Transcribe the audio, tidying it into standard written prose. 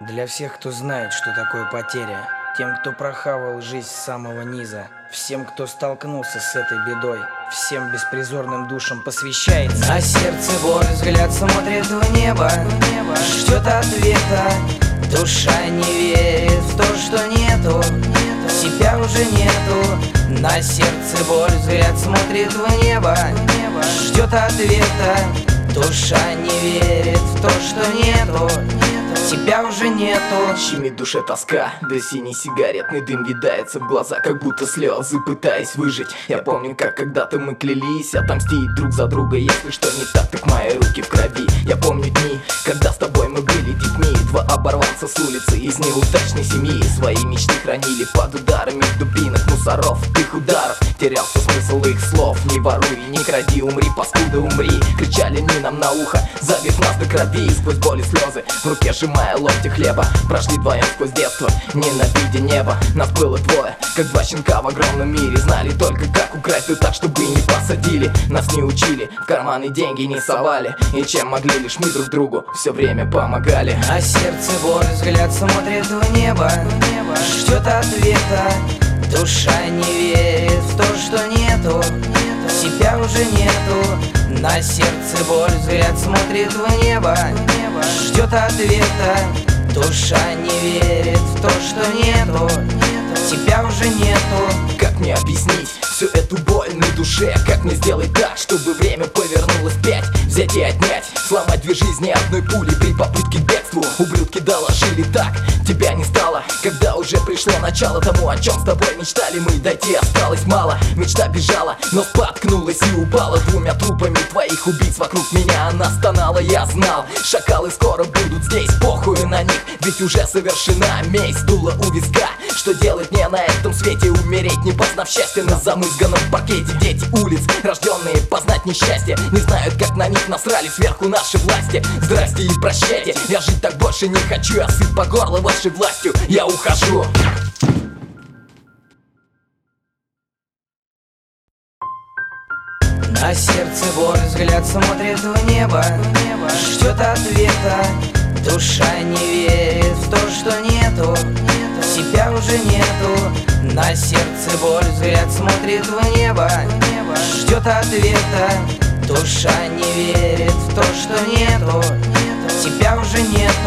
Для всех, кто знает, что такое потеря, тем, кто прохавал жизнь с самого низа, всем, кто столкнулся с этой бедой, всем беспризорным душам посвящается. На сердце боль, взгляд смотрит в небо, ждет ответа. Душа не верит в то, что нету, себя уже нету. На сердце боль, взгляд смотрит в небо, ждет ответа. Душа не верит в то, что нету, тебя уже нету. Щемит в душе тоска, да синий сигаретный дым видается в глаза, как будто слезы, пытаясь выжить. Я помню, как когда-то мы клялись отомстить друг за друга. Если что не так, так мои руки в крови. Я помню дни, когда с тобой мы были детьми. Два оборванца с улицы из неудачной семьи. Свои мечты хранили под ударами дубинок, мусоров, их ударов. Терялся смысл их слов. Не воруй, не кради, умри, паскуда, умри. Кричали они нам на ухо, забив нас до крови. Сквозь боль и слезы, в руке сжимая ломти хлеба. Прошли вдвоем сквозь детство, ненавидя небо. Нас было двое, как два щенка в огромном мире. Знали только, как украсть и так, чтобы не посадили. Нас не учили, в карманы деньги не совали. И чем могли, лишь мы друг другу все время помогали. На сердце боль, взгляд смотрит в небо, ждет ответа. Душа не верит в то, что нету, себя уже нету. На сердце боль, взгляд смотрит в небо, ждет ответа. Душа не верит в то, что нету, тебя уже нету. Как мне объяснить всю эту боль на душе? Как мне сделать так, чтобы время повернулось вспять? Взять и отнять, сломать две жизни одной пулей при попытке к бегству. Ублюдки доложили так, тебя не стало, когда уже пришло начало тому, о чем с тобой мечтали мы. Дойти осталось мало, мечта бежала, но споткнулась и упала. Двумя трупами твоих убийц вокруг меня она стонала. Я знал, шакалы скоро будут здесь, похуй на них, ведь уже совершена месть. Дуло у виска, что делать мне на этом свете? Умереть, не познав счастья на замызганном паркете. Дети улиц, рожденные познать несчастье, не знают, как на них насрали сверху наши власти. Здрасте и прощайте, я жить так больше не хочу. Я сыт по горло вашей властью, я ухожу. На сердце боль, взгляд смотрит в небо, ждет ответа. Душа не верит в то, что нету, себя уже нету. На сердце боль, взгляд смотрит в небо, ждет ответа. Душа не верит в то, что нету, тебя уже нету.